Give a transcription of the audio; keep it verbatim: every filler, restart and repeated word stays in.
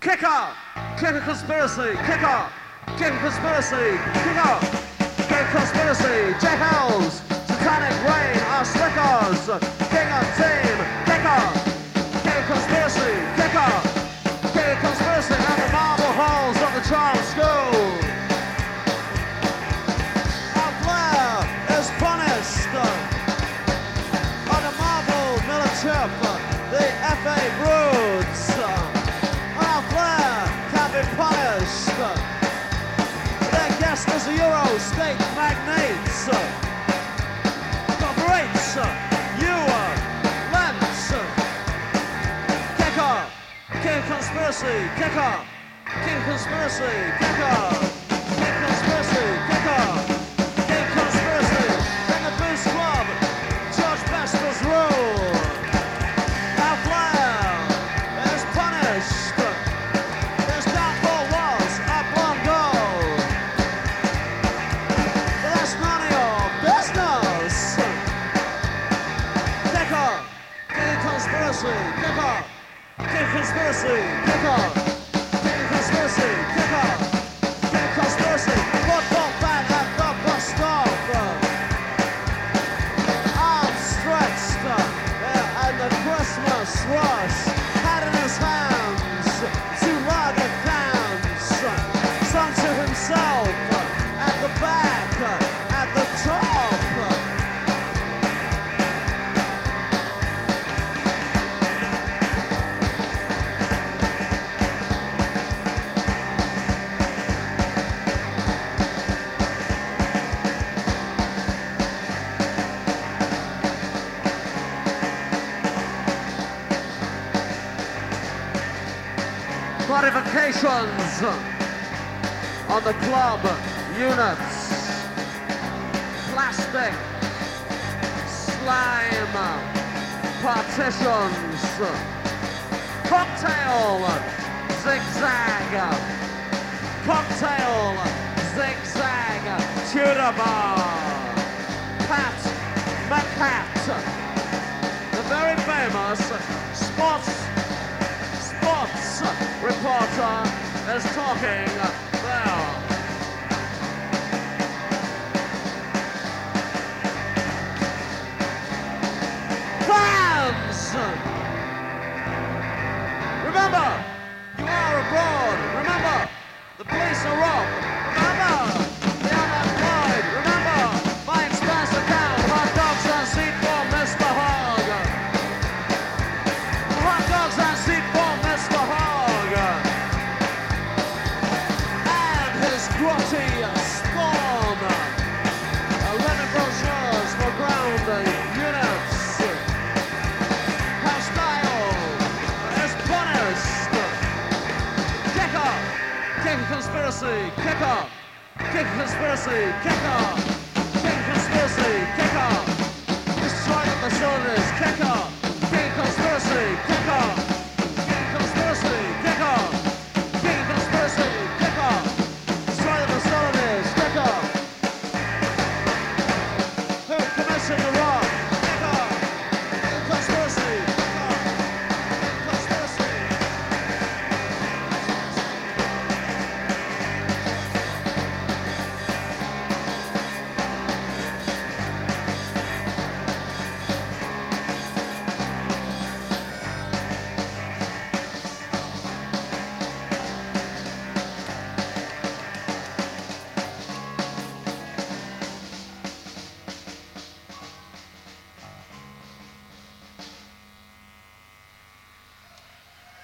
Kicker! Kicker conspiracy! Kicker! Kicker conspiracy! Kicker! Kicker conspiracy! Jack Hells! Satanic Rain! Our Slickers! King of Team! Kicker! Kicker conspiracy! Kicker! Kicker conspiracy! And the marble halls of the Charles School! Our Flair is punished! On the marble military, the F A broods! Our Flair can be punished! Their guest is the Euro state magnates! Operates! You! Lance! Kicker! King conspiracy! Kicker! King conspiracy! Kicker! King conspiracy! Kicker! King conspiracy! Then the Boost Club! George Best's rule! Our Flair is punished! His downfall was a blonde goal! But that's none of your business! Kicker! King conspiracy! Kicker! King conspiracy! Kicker! King conspiracy! Kicker! King conspiracy! Football fan at the bus stop! Arms stretched uh, and the Christmas rush had in his hands two lager cans, sung to himself at the back, at the top. Modifications on the club units. Plastic, slime, partitions, cocktail, zigzag, cocktail, zigzag, Tudor bar, Pat McPat, the very famous sports sports reporter is talking there. Fans! Remember, you are abroad. Remember, the police are robbed. Remember, the unemployed. Remember, my expense account, hot dogs on seat for Mister Hogg. Hot dogs on seat for Mister Hogg. And his grotty spawn. eleven brochures for ground units. How style is punished. Kicker! Kicker conspiracy! Kicker! Kicker conspiracy! Kicker! Kicker conspiracy! Kicker! Destroy the facilities! Kicker! Kicker conspiracy! Kicker!